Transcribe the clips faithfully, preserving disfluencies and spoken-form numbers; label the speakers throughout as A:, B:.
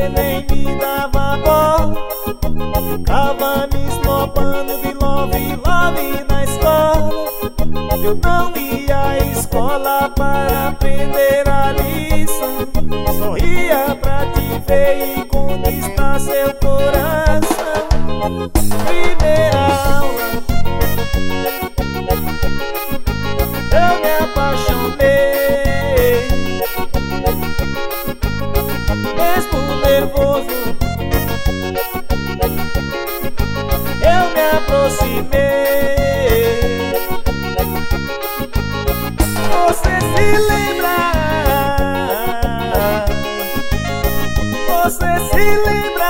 A: você nem me dava bola. Ficava me esnobando de love, love na escola. Eu não ia à escola para aprender a lição. Sorria pra te ver e conquistar seu coração. Primeira aula, eu me apaixonei. Mesmo nervoso, eu me aproximei. Você se lembra? Você se lembra?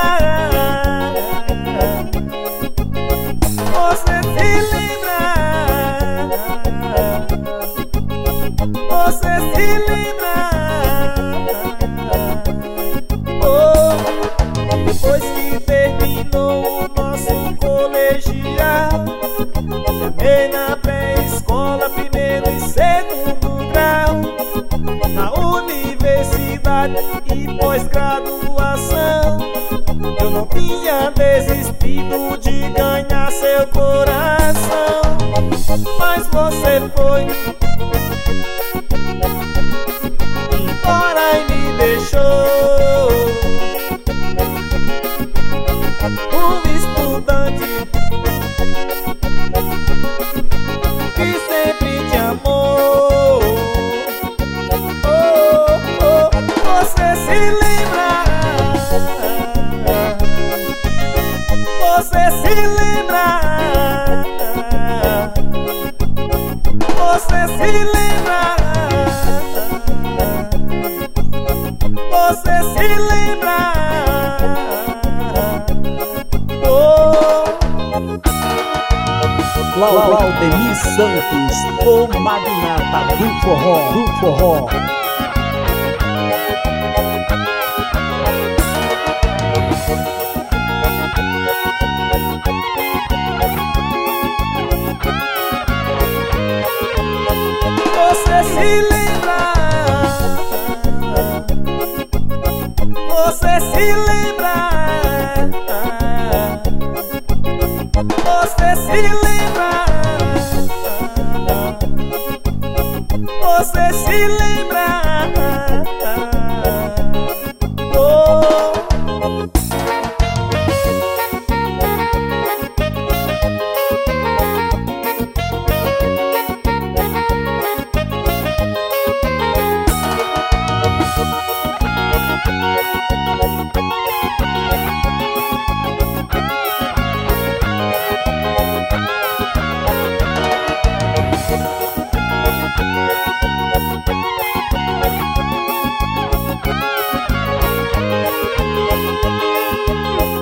A: Você se lembra? Você se lembra? Oh, depois que terminou o nosso colegial, formei na pré-escola, primeiro e segundo grau. Na universidade e pós-graduação, eu não tinha desistido de ganhar seu coração. Mas você foi embora e me deixou um estudante que sempre te amou. Oh, oh, você se lembra? Você se lembra? Você se lembra? Você se lembra? Oh.
B: Claudemir Santos, o magnata do forró, do forró.
A: Você se lembra? Você se lembra? Você se lembra? Você se lembra?